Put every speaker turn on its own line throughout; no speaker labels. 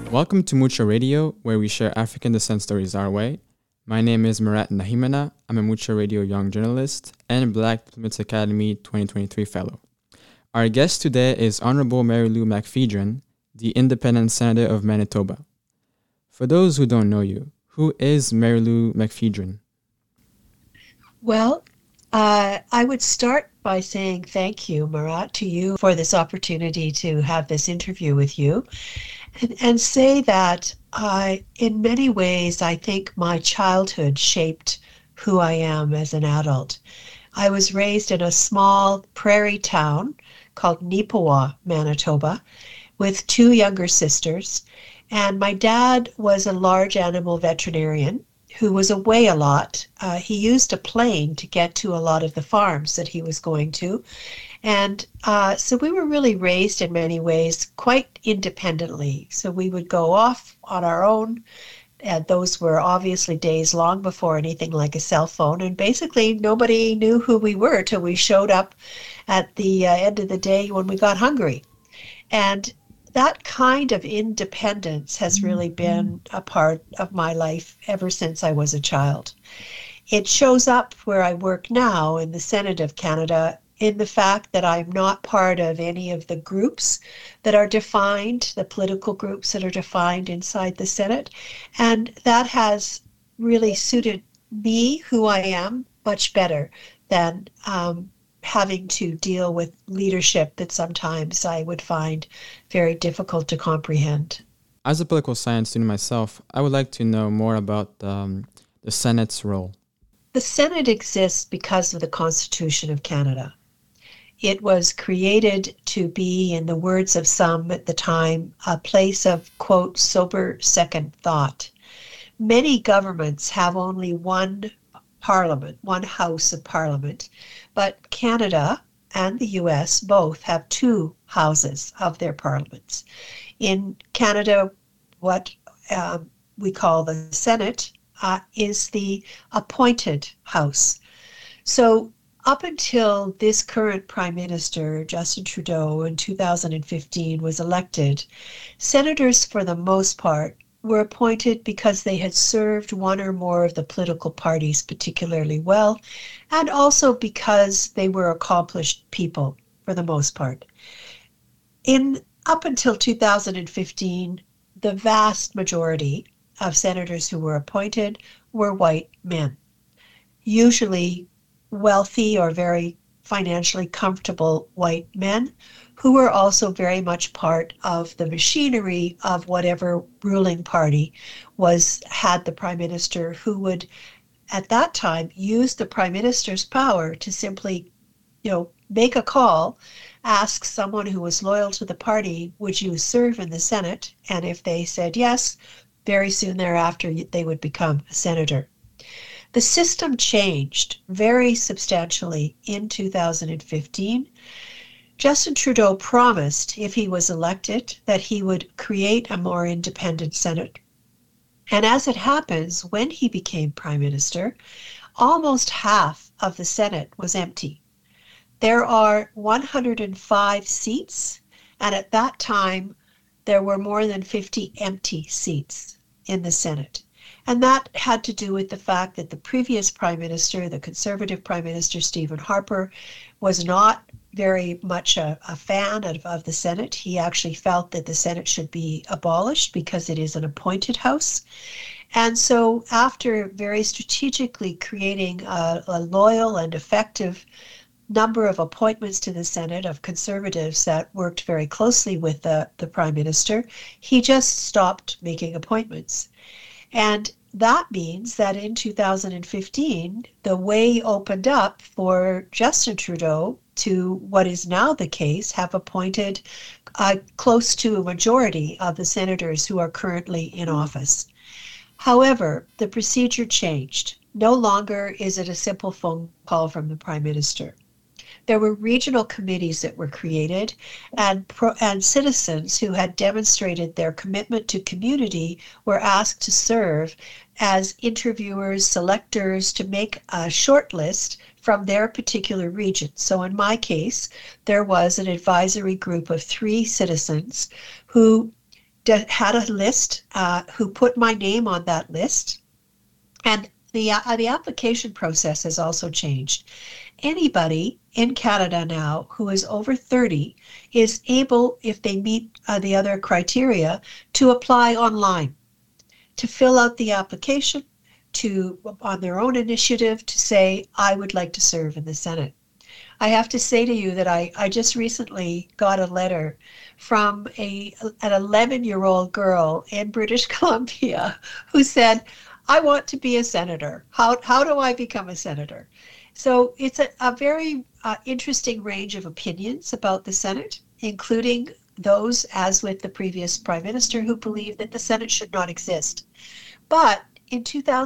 Welcome to Mucha Radio, where we share African descent stories our way. My name is Murat Nahimana. I'm a Mucha Radio Young Journalist and Black Diplomats Academy 2023 Fellow. Our guest today is Honorable Mary Lou McPhedran, the Independent Senator of Manitoba. For those who don't know you, who is Mary Lou McPhedran?
Well, I would start by saying thank you, Murat, to you for this opportunity to have this interview with you, and say that in many ways, I think my childhood shaped who I am as an adult. I was raised in a small prairie town called Neepawa, Manitoba, with two younger sisters, and my dad was a large animal veterinarian who was away a lot. He used a plane to get to a lot of the farms that he was going to. And so we were really raised in many ways quite independently. So we would go off on our own. And those were obviously days long before anything like a cell phone. And basically nobody knew who we were till we showed up at the end of the day when we got hungry. And that kind of independence has really been a part of my life ever since I was a child. It shows up where I work now in the Senate of Canada in the fact that I'm not part of any of the groups that are defined, the political groups that are defined inside the Senate. And that has really suited me, who I am, much better than having to deal with leadership that sometimes I would find very difficult to comprehend.
As a political science student myself, I would like to know more about the Senate's role.
The Senate exists because of the Constitution of Canada. It was created to be, in the words of some at the time, a place of, quote, sober second thought. Many governments have only one parliament, one house of parliament, but Canada and the US both have two houses of their parliaments. In Canada, what we call the Senate is the appointed house. So up until this current Prime Minister, Justin Trudeau, in 2015 was elected, senators, for the most part, were appointed because they had served one or more of the political parties particularly well, and also because they were accomplished people, for the most part. Up until 2015, the vast majority of senators who were appointed were white men, usually wealthy or very financially comfortable white men who were also very much part of the machinery of whatever ruling party had the prime minister, who would at that time use the prime minister's power to simply, make a call, ask someone who was loyal to the party, would you serve in the Senate? And if they said yes, very soon thereafter they would become a senator. The system changed very substantially in 2015. Justin Trudeau promised, if he was elected, that he would create a more independent Senate. And as it happens, when he became Prime Minister, almost half of the Senate was empty. There are 105 seats, and at that time, there were more than 50 empty seats in the Senate. And that had to do with the fact that the previous Prime Minister, the Conservative Prime Minister, Stephen Harper, was not very much a fan of the Senate. He actually felt that the Senate should be abolished because it is an appointed house. And so after very strategically creating a loyal and effective number of appointments to the Senate of Conservatives that worked very closely with the Prime Minister, he just stopped making appointments. And that means that in 2015, the way opened up for Justin Trudeau to, what is now the case, have appointed close to a majority of the senators who are currently in office. However, the procedure changed. No longer is it a simple phone call from the Prime Minister. There were regional committees that were created, and citizens who had demonstrated their commitment to community were asked to serve as interviewers, selectors, to make a short list from their particular region. So in my case, there was an advisory group of 3 citizens who had a list, who put my name on that list. And the application process has also changed. Anybody in Canada now who is over 30 is able, if they meet the other criteria, to apply online, to fill out the application, to, on their own initiative, to say, I would like to serve in the Senate. I have to say to you that I just recently got a letter from an 11-year-old girl in British Columbia who said, I want to be a senator. How do I become a senator? So it's a very interesting range of opinions about the Senate, including those, as with the previous Prime Minister, who believe that the Senate should not exist. But in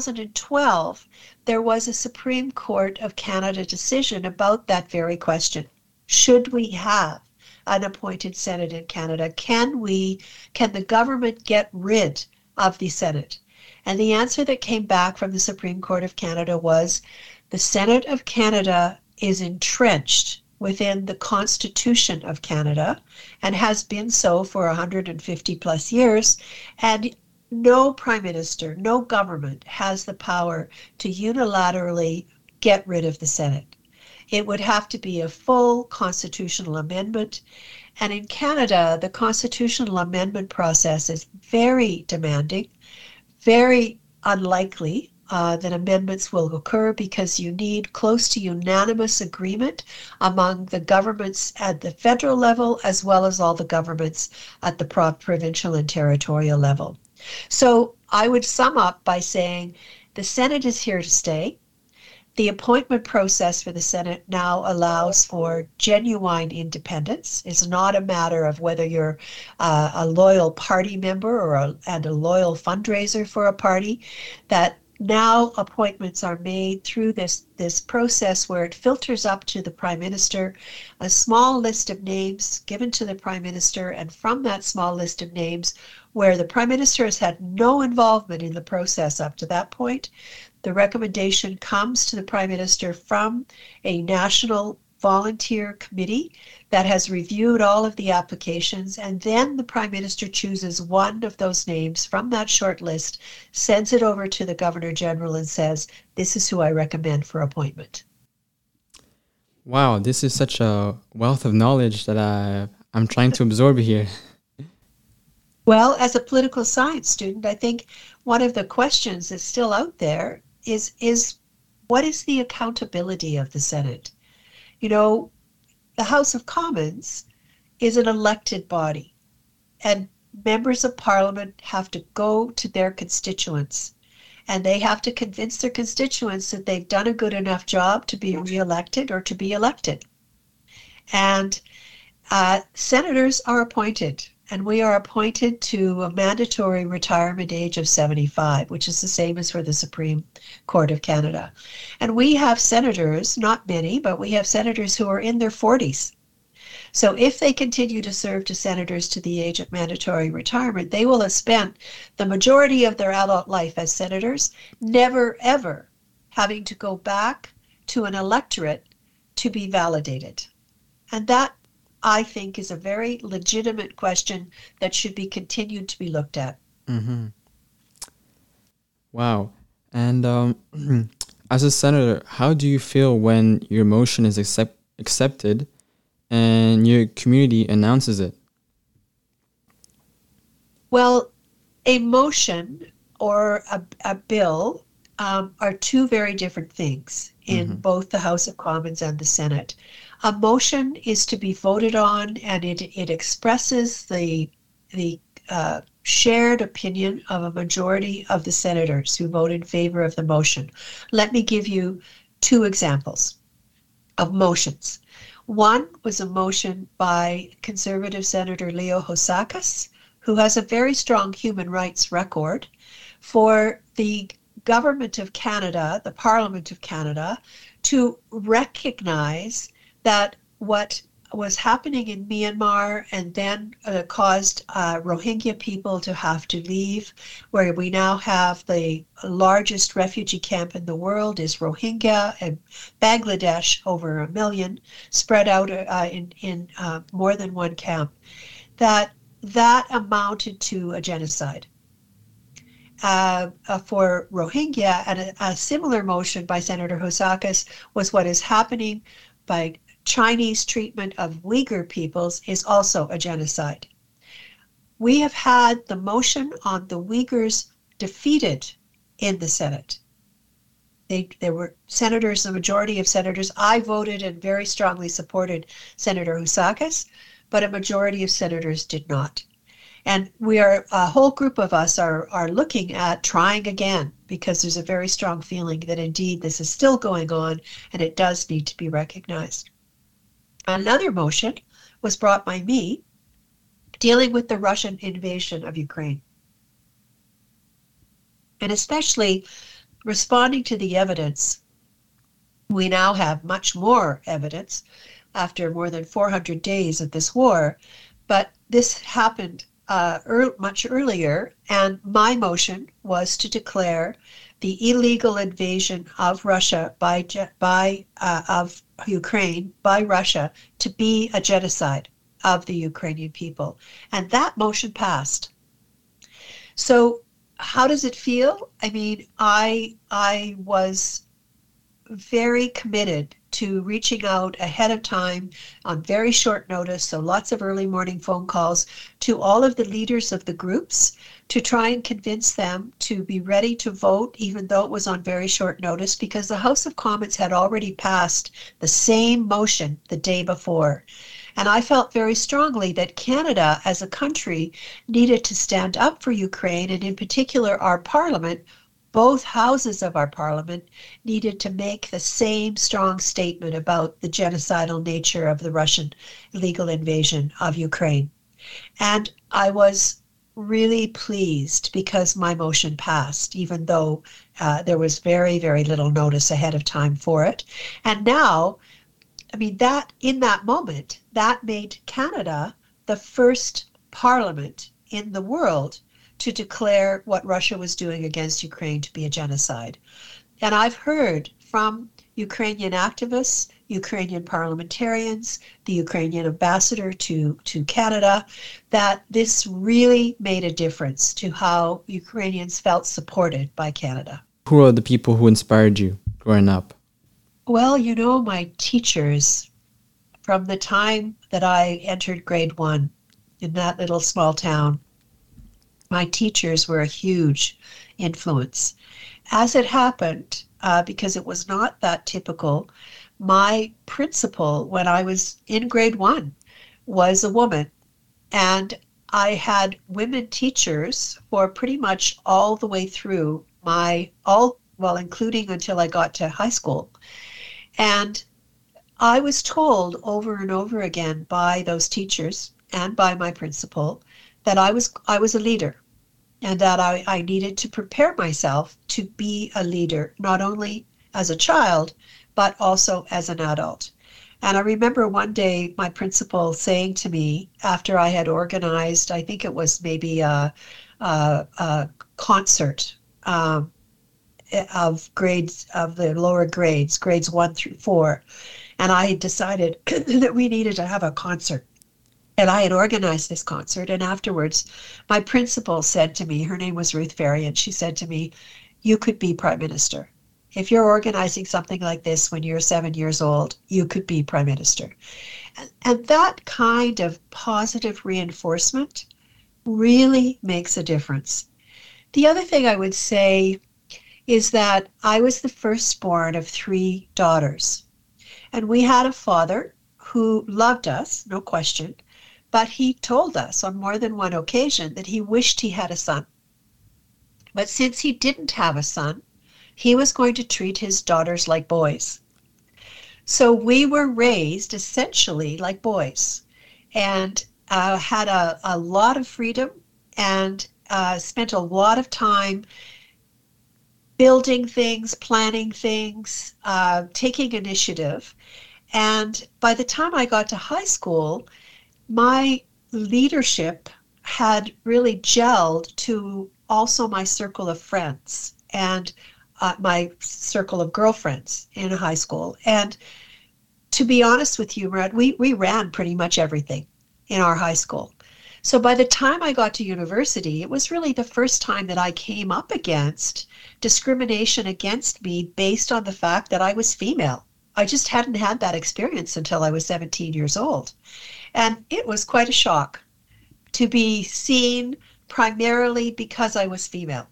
2012, there was a Supreme Court of Canada decision about that very question. Should we have an appointed Senate in Canada? Can the government get rid of the Senate? And the answer that came back from the Supreme Court of Canada was the Senate of Canada is entrenched within the Constitution of Canada and has been so for 150 plus years. And no prime minister, no government has the power to unilaterally get rid of the Senate. It would have to be a full constitutional amendment. And in Canada, the constitutional amendment process is very demanding, very unlikely that amendments will occur, because you need close to unanimous agreement among the governments at the federal level, as well as all the governments at the provincial and territorial level. So I would sum up by saying the Senate is here to stay. The appointment process for the Senate now allows for genuine independence. It's not a matter of whether you're a loyal party member and a loyal fundraiser for a party. That now appointments are made through this process where it filters up to the Prime Minister, a small list of names given to the Prime Minister, and from that small list of names, where the Prime Minister has had no involvement in the process up to that point, the recommendation comes to the Prime Minister from a national volunteer committee that has reviewed all of the applications, and then the Prime Minister chooses one of those names from that short list, sends it over to the Governor General and says, this is who I recommend for appointment.
Wow, this is such a wealth of knowledge that I'm trying to absorb here.
Well, as a political science student, I think one of the questions that's still out there is what is the accountability of the Senate? You know, the House of Commons is an elected body, and members of Parliament have to go to their constituents, and they have to convince their constituents that they've done a good enough job to be re-elected or to be elected. And senators are appointed, and we are appointed to a mandatory retirement age of 75, which is the same as for the Supreme Court of Canada. And we have senators, not many, but we have senators who are in their 40s. So if they continue to serve to senators to the age of mandatory retirement, they will have spent the majority of their adult life as senators, never ever having to go back to an electorate to be validated. And that, I think, is a very legitimate question that should be continued to be looked at.
Mm-hmm. Wow. And as a senator, how do you feel when your motion is accepted and your community announces it?
Well, a motion or a bill are two very different things in both the House of Commons and the Senate. A motion is to be voted on, and it expresses the shared opinion of a majority of the senators who vote in favor of the motion. Let me give you two examples of motions. One was a motion by Conservative Senator Leo Housakos, who has a very strong human rights record, for the Government of Canada, the Parliament of Canada, to recognize that what was happening in Myanmar and then caused Rohingya people to have to leave, where we now have the largest refugee camp in the world is Rohingya, and Bangladesh, over 1 million, spread out in more than one camp, that that amounted to a genocide. For Rohingya, and a similar motion by Senator Housakis was what is happening by Chinese treatment of Uyghur peoples is also a genocide. We have had the motion on the Uyghurs defeated in the Senate. There were senators, the majority of senators. I voted and very strongly supported Senator Housakis, but a majority of senators did not. And a whole group of us are looking at trying again, because there's a very strong feeling that indeed this is still going on and it does need to be recognized. Another motion was brought by me dealing with the Russian invasion of Ukraine, and especially responding to the evidence. We now have much more evidence after more than 400 days of this war, but this happened much earlier, and my motion was to declare the illegal invasion of Russia of Ukraine by Russia to be a genocide of the Ukrainian people, and that motion passed. So how does it feel? I mean, I was very committed to reaching out ahead of time on very short notice, so lots of early morning phone calls to all of the leaders of the groups to try and convince them to be ready to vote, even though it was on very short notice, because the House of Commons had already passed the same motion the day before. And I felt very strongly that Canada as a country needed to stand up for Ukraine, and in particular our parliament, both houses of our parliament needed to make the same strong statement about the genocidal nature of the Russian illegal invasion of Ukraine. And I was really pleased because my motion passed, even though there was very, very little notice ahead of time for it. And now, I mean, that in that moment, that made Canada the first parliament in the world to declare what Russia was doing against Ukraine to be a genocide. And I've heard from Ukrainian activists, Ukrainian parliamentarians, the Ukrainian ambassador to Canada, that this really made a difference to how Ukrainians felt supported by Canada.
Who are the people who inspired you growing up?
Well, you know, my teachers, from the time that I entered grade 1 in that little small town, my teachers were a huge influence. As it happened, because it was not that typical, my principal, when I was in grade 1, was a woman. And I had women teachers for pretty much all the way through including until I got to high school. And I was told over and over again by those teachers and by my principal that I was a leader, and that I needed to prepare myself to be a leader, not only as a child, but also as an adult. And I remember one day my principal saying to me, after I had organized, I think it was maybe a concert of grades, of the lower grades, grades 1 through 4, and I had decided that we needed to have a concert. And I had organized this concert, and afterwards, my principal said to me, her name was Ruth Ferry, and she said to me, "You could be prime minister. If you're organizing something like this when you're 7 years old, you could be prime minister." And that kind of positive reinforcement really makes a difference. The other thing I would say is that I was the firstborn of 3 daughters, and we had a father who loved us, no question, but he told us on more than one occasion that he wished he had a son. But since he didn't have a son, he was going to treat his daughters like boys. So we were raised essentially like boys, and had a lot of freedom, and spent a lot of time building things, planning things, taking initiative. And by the time I got to high school, my leadership had really gelled to also my circle of friends and my circle of girlfriends in high school. And to be honest with you, Murat, we ran pretty much everything in our high school. So by the time I got to university, it was really the first time that I came up against discrimination against me based on the fact that I was female. I just hadn't had that experience until I was 17 years old. And it was quite a shock to be seen primarily because I was female.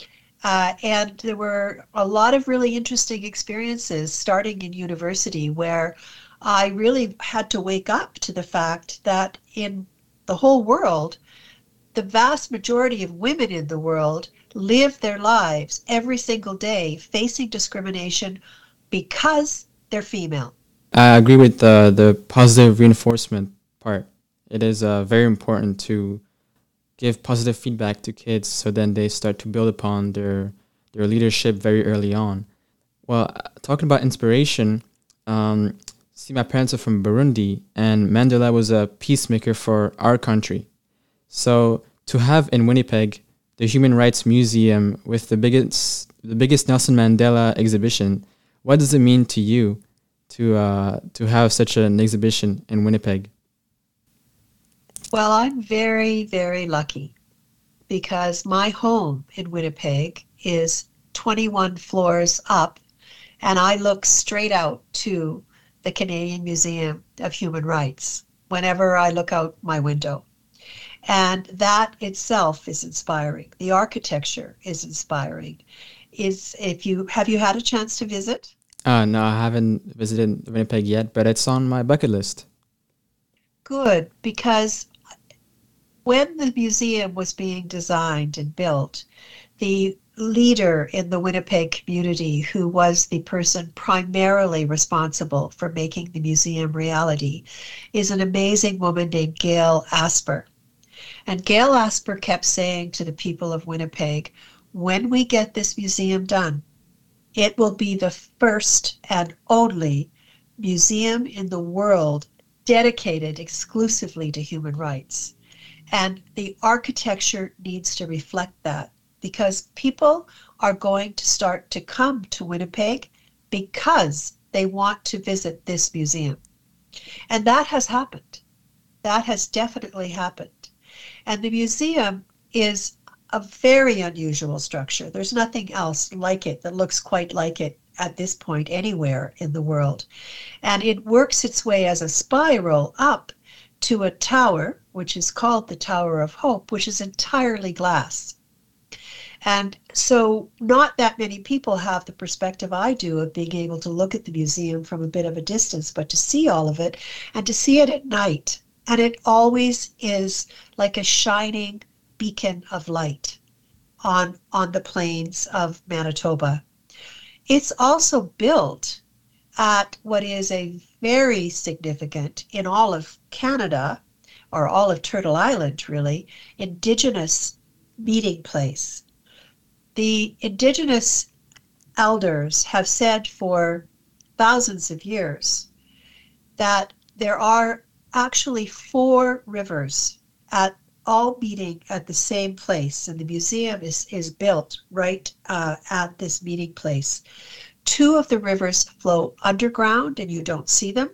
And there were a lot of really interesting experiences starting in university where I really had to wake up to the fact that in the whole world, the vast majority of women in the world live their lives every single day facing discrimination because they're female.
I agree with the positive reinforcement part. It is very important to give positive feedback to kids so then they start to build upon their leadership very early on. Well, talking about inspiration, see, my parents are from Burundi, and Mandela was a peacemaker for our country. So to have in Winnipeg the Human Rights Museum with the biggest Nelson Mandela exhibition, what does it mean to you to have such an exhibition in Winnipeg?
Well, I'm very, very lucky because my home in Winnipeg is 21 floors up, and I look straight out to the Canadian Museum of Human Rights whenever I look out my window. And that itself is inspiring. The architecture is inspiring. Have you had a chance to visit?
No, I haven't visited Winnipeg yet, but it's on my bucket list.
Good, because when the museum was being designed and built, the leader in the Winnipeg community, who was the person primarily responsible for making the museum reality, is an amazing woman named Gail Asper. And Gail Asper kept saying to the people of Winnipeg, when we get this museum done, it will be the first and only museum in the world dedicated exclusively to human rights. And the architecture needs to reflect that because people are going to start to come to Winnipeg because they want to visit this museum. And that has happened. That has definitely happened. And the museum is a very unusual structure. There's nothing else like it that looks quite like it at this point anywhere in the world. And it works its way as a spiral up to a tower, which is called the Tower of Hope, which is entirely glass. And so not that many people have the perspective I do of being able to look at the museum from a bit of a distance, but to see all of it and to see it at night. And it always is like a shining beacon of light on the plains of Manitoba. It's also built at what is a very significant, in all of Canada, or all of Turtle Island really, Indigenous meeting place. The Indigenous elders have said for thousands of years that there are actually 4 rivers all meeting at the same place, and the museum is built right at this meeting place. 2 of the rivers flow underground and you don't see them.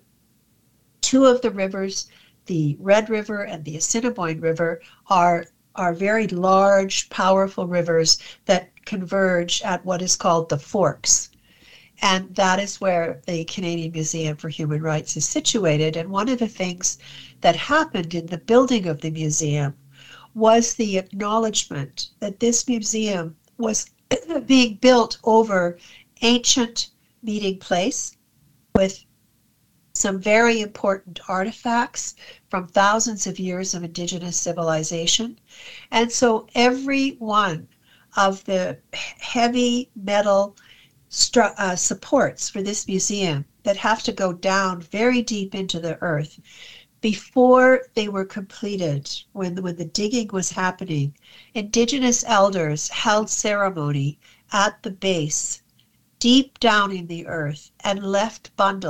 2 of the rivers, the Red River and the Assiniboine River, are very large, powerful rivers that converge at what is called the Forks. And that is where the Canadian Museum for Human Rights is situated. And one of the things that happened in the building of the museum was the acknowledgement that this museum was being built over ancient meeting place with some very important artifacts from thousands of years of Indigenous civilization. And so every one of the heavy metal supports for this museum that have to go down very deep into the earth, before they were completed, when the digging was happening, Indigenous elders held ceremony at the base, deep down in the earth, and left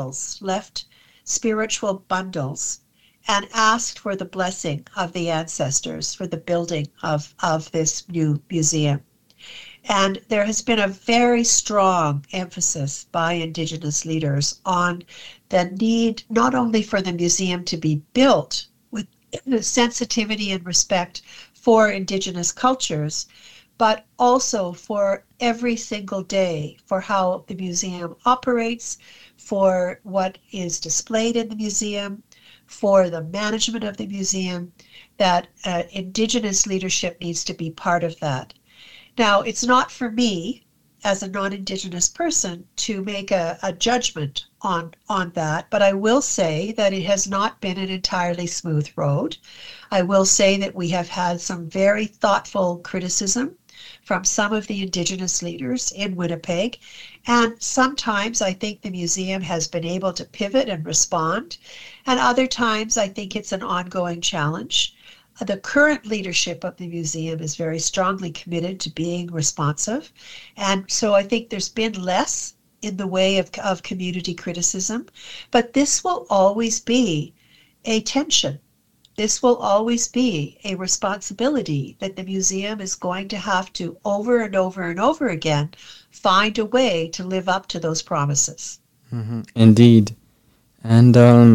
spiritual bundles, and asked for the blessing of the ancestors for the building of this new museum. And there has been a very strong emphasis by Indigenous leaders on the need not only for the museum to be built sensitivity and respect for Indigenous cultures, but also for every single day, for how the museum operates, for what is displayed in the museum, for the management of the museum, that Indigenous leadership needs to be part of that. Now, it's not for me as a non-Indigenous person to make a judgment on that, but I will say that it has not been an entirely smooth road. I will say that we have had some very thoughtful criticism from some of the Indigenous leaders in Winnipeg, and sometimes I think the museum has been able to pivot and respond, and other times I think it's an ongoing challenge. The current leadership of the museum is very strongly committed to being responsive. And so I think there's been less in the way of community criticism. But this will always be a tension. This will always be a responsibility that the museum is going to have to, over and over and over again, find a way to live up to those promises.
Mm-hmm. Indeed. And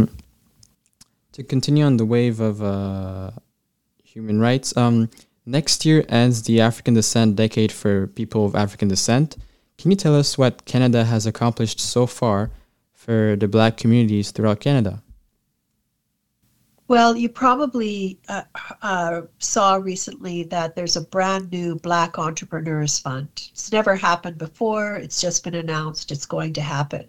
to continue on the wave of human rights. Next year ends the African Descent Decade for people of African descent. Can you tell us what Canada has accomplished so far for the Black communities throughout Canada?
Well, you probably saw recently that there's a brand new Black Entrepreneurs Fund. It's never happened before. It's just been announced it's going to happen.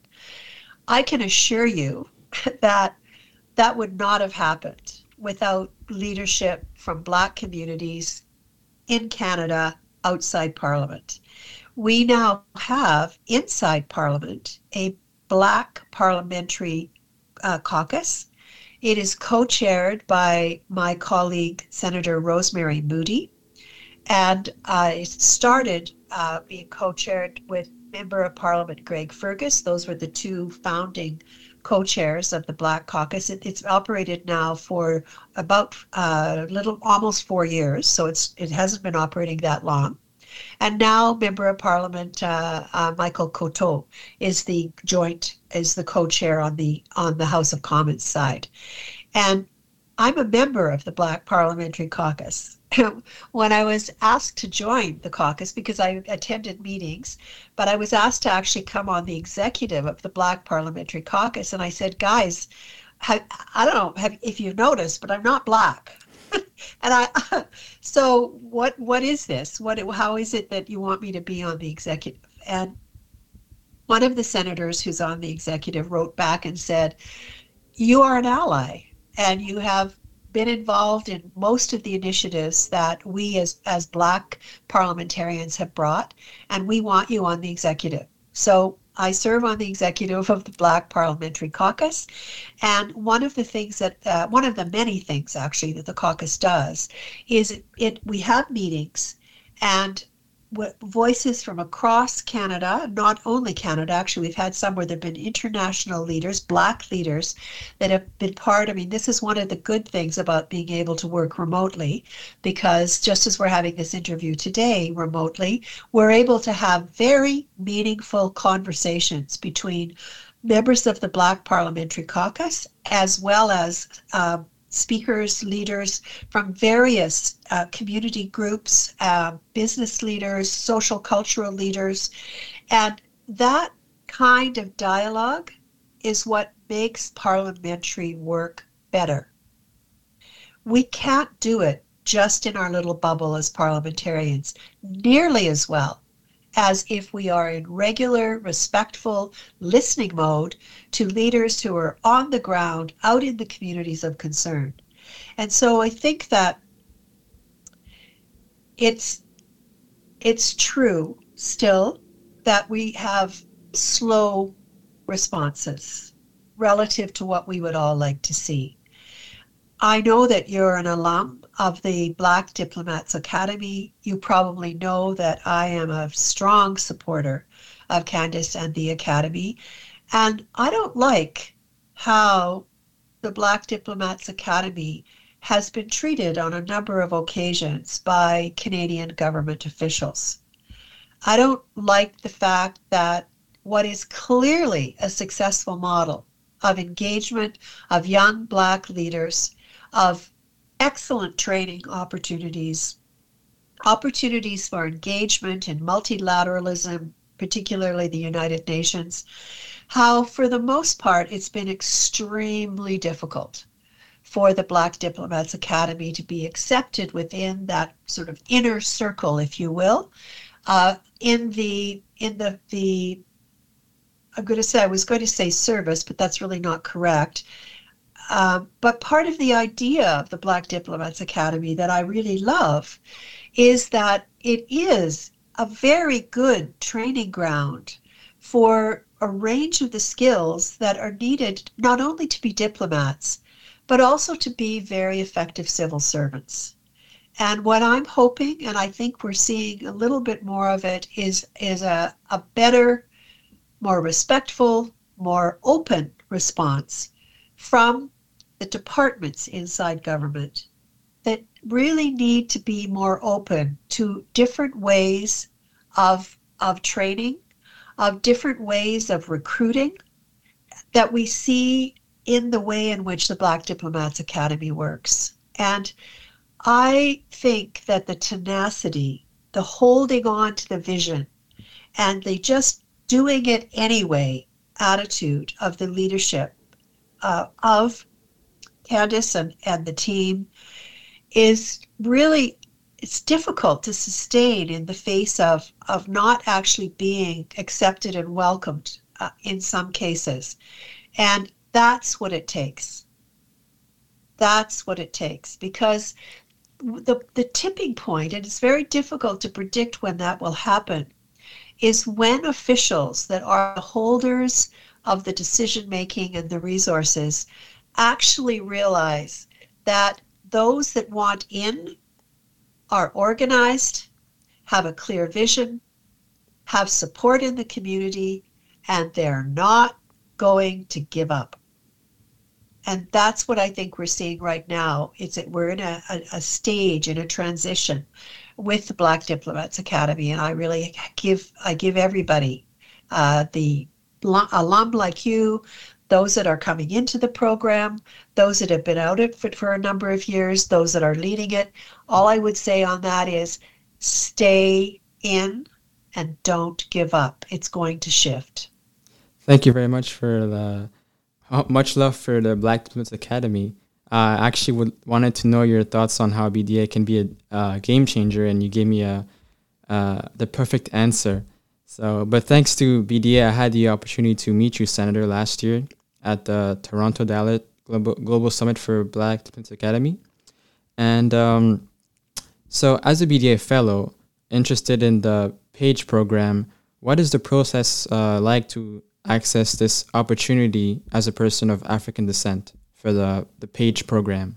I can assure you that that would not have happened without leadership from Black communities in Canada outside Parliament. We now have inside Parliament a Black parliamentary caucus. It is co-chaired by my colleague, Senator Rosemary Moody, and it started being co-chaired with Member of Parliament Greg Fergus. Those were the two founding co-chairs of the Black Caucus. It's operated now for about almost 4 years, so it hasn't been operating that long. And now Member of Parliament Michael Coteau is the co-chair on the House of Commons side. And I'm a member of the Black Parliamentary Caucus. When I was asked to join the caucus, because I attended meetings, but I was asked to actually come on the executive of the Black Parliamentary Caucus, and I said, guys, I don't know if you've noticed, but I'm not Black. And so what is this? How is it that you want me to be on the executive? And one of the senators who's on the executive wrote back and said, you are an ally, and you have been involved in most of the initiatives that we as Black parliamentarians have brought, and we want you on the executive. So I serve on the executive of the Black Parliamentary Caucus, and one of the many things actually that the caucus does is we have meetings and voices from across Canada, not only Canada, actually we've had some where there have been international leaders, Black leaders that have been this is one of the good things about being able to work remotely, because just as we're having this interview today remotely, we're able to have very meaningful conversations between members of the Black Parliamentary Caucus as well as speakers, leaders from various community groups, business leaders, social cultural leaders. And that kind of dialogue is what makes parliamentary work better. We can't do it just in our little bubble as parliamentarians nearly as well as if we are in regular, respectful listening mode to leaders who are on the ground, out in the communities of concern. And so I think that it's true still that we have slow responses relative to what we would all like to see. I know that you're an alum of the Black Diplomats Academy. You probably know that I am a strong supporter of Candace and the Academy. And I don't like how the Black Diplomats Academy has been treated on a number of occasions by Canadian government officials. I don't like the fact that what is clearly a successful model of engagement of young Black leaders, of excellent training opportunities, opportunities for engagement in multilateralism, particularly the United Nations, how for the most part it's been extremely difficult for the Black Diplomats Academy to be accepted within that sort of inner circle, if you will, in the I was going to say service, but that's really not correct. But part of the idea of the Black Diplomats Academy that I really love is that it is a very good training ground for a range of the skills that are needed not only to be diplomats, but also to be very effective civil servants. And what I'm hoping, and I think we're seeing a little bit more of it, is a better, more respectful, more open response from the departments inside government that really need to be more open to different ways of training, of different ways of recruiting that we see in the way in which the Black Diplomats Academy works. And I think that the tenacity, the holding on to the vision, and the just doing it anyway attitude of the leadership of Candace and the team is really, it's difficult to sustain in the face of not actually being accepted and welcomed in some cases. And that's what it takes. That's what it takes, because the tipping point, and it's very difficult to predict when that will happen, is when officials that are the holders of the decision-making and the resources actually realize that those that want in are organized, have a clear vision, have support in the community, and they're not going to give up. And that's what I think we're seeing right now. It's that we're in a stage, in a transition with the Black Diplomats Academy, and I really give everybody, the alum like you, those that are coming into the program, those that have been out of it for a number of years, those that are leading it. All I would say on that is stay in and don't give up. It's going to shift.
Thank you very much for the much love for the Black Diplomats Academy. I actually wanted to know your thoughts on how BDA can be a game changer, and you gave me the perfect answer. So, but thanks to BDA, I had the opportunity to meet you, Senator, last year at the Toronto Dalit Global Summit for Black Diplomats Academy. And so as a BDA fellow interested in the PAGE program, what is the process like to access this opportunity as a person of African descent for the PAGE program?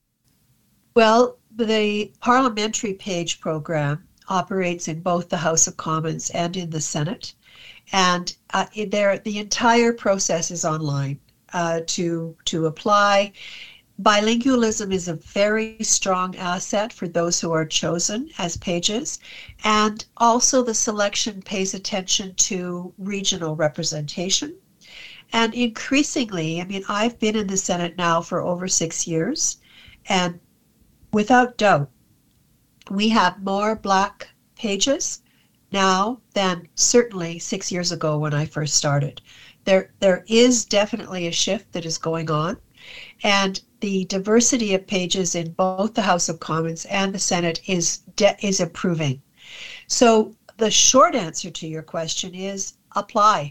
Well, the parliamentary PAGE program operates in both the House of Commons and in the Senate. And the entire process is online to apply. Bilingualism is a very strong asset for those who are chosen as pages, and also the selection pays attention to regional representation. And increasingly, I mean, I've been in the Senate now for over 6 years, and without doubt, we have more Black pages now than certainly 6 years ago when I first started. There is definitely a shift that is going on, and the diversity of pages in both the House of Commons and the Senate is improving. So the short answer to your question is apply.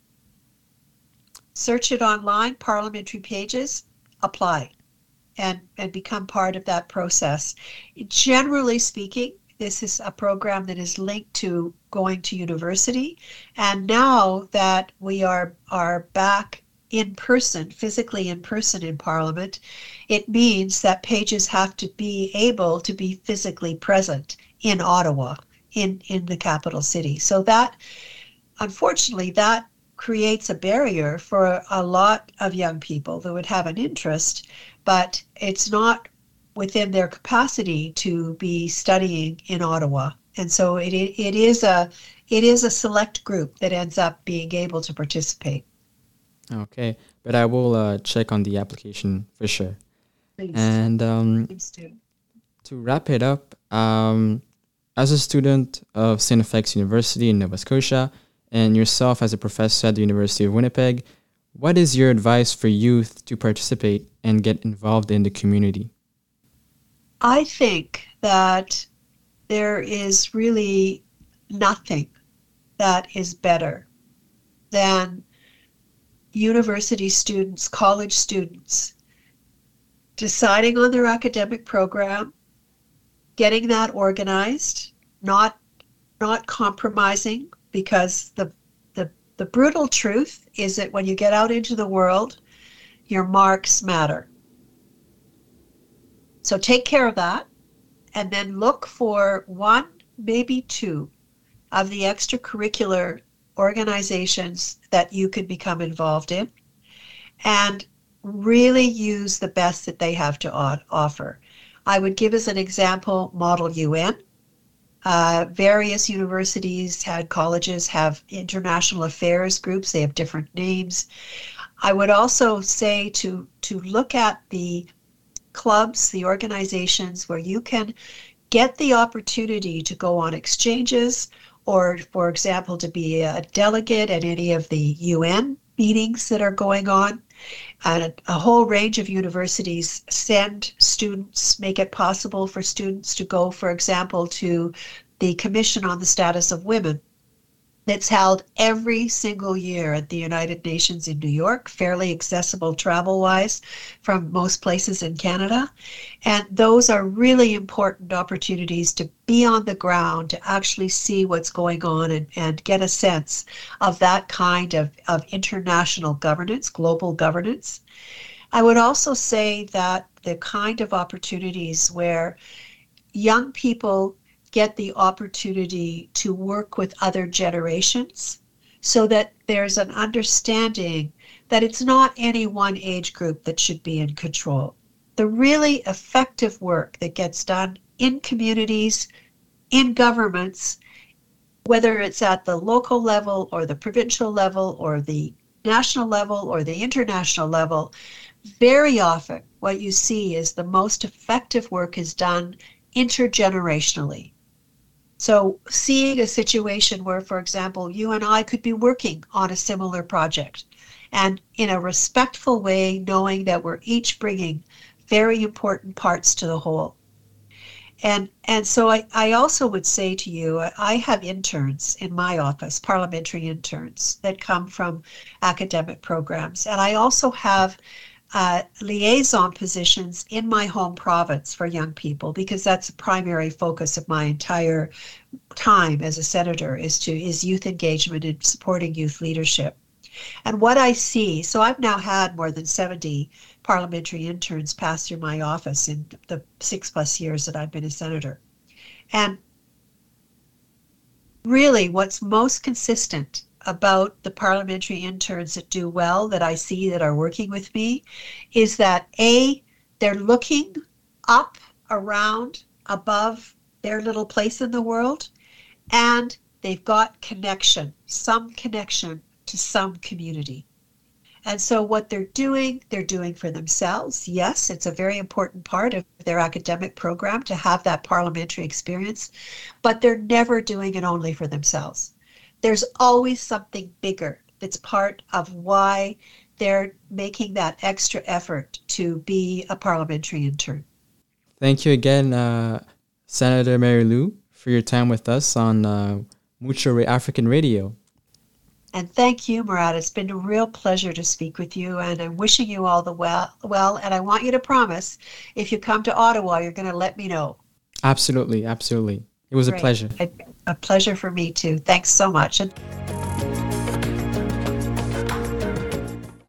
Search it online, parliamentary pages, apply, and become part of that process. Generally speaking, this is a program that is linked to going to university. And now that we are back in person, physically in person in Parliament, it means that pages have to be able to be physically present in Ottawa, in the capital city. So that, unfortunately, that creates a barrier for a lot of young people that would have an interest, but it's not within their capacity to be studying in Ottawa. And so it is a select group that ends up being able to participate.
Okay, but I will check on the application for sure.
Please.
And
Please do.
to wrap it up, as a student of St. FX University in Nova Scotia and yourself as a professor at the University of Winnipeg, what is your advice for youth to participate and get involved in the community?
I think that there is really nothing that is better than university students, college students, deciding on their academic program, getting that organized, not compromising, because the brutal truth is that when you get out into the world, your marks matter. So take care of that, and then look for one, maybe two of the extracurricular organizations that you could become involved in, and really use the best that they have to offer. I would give as an example Model UN. Various universities and colleges have international affairs groups. They have different names. I would also say to look at the clubs, the organizations where you can get the opportunity to go on exchanges, or, for example, to be a delegate at any of the UN meetings that are going on. And a whole range of universities send students, make it possible for students to go, for example, to the Commission on the Status of Women that's held every single year at the United Nations in New York, fairly accessible travel-wise from most places in Canada. And those are really important opportunities to be on the ground, to actually see what's going on and get a sense of that kind of international governance, global governance. I would also say that the kind of opportunities where young people get the opportunity to work with other generations, so that there's an understanding that it's not any one age group that should be in control. The really effective work that gets done in communities, in governments, whether it's at the local level or the provincial level or the national level or the international level, very often what you see is the most effective work is done intergenerationally. So seeing a situation where, for example, you and I could be working on a similar project, and in a respectful way, knowing that we're each bringing very important parts to the whole. And so I also would say to you, I have interns in my office, parliamentary interns that come from academic programs. And I also have liaison positions in my home province for young people, because that's the primary focus of my entire time as a senator is youth engagement and supporting youth leadership. And what I see, so I've now had more than 70 parliamentary interns pass through my office in the 6+ years that I've been a senator. And really what's most consistent about the parliamentary interns that do well, that I see that are working with me, is that A, they're looking up, around, above their little place in the world, and they've got connection, some connection to some community. And so what they're doing for themselves. Yes, it's a very important part of their academic program to have that parliamentary experience, but they're never doing it only for themselves. There's always something bigger that's part of why they're making that extra effort to be a parliamentary intern.
Thank you again, Senator Mary Lou, for your time with us on Mucho African Radio.
And thank you, Murat. It's been a real pleasure to speak with you, and I'm wishing you all the well. And I want you to promise, if you come to Ottawa, you're going to let me know.
Absolutely, absolutely. It was Great. A pleasure.
A pleasure for me too. Thanks so much.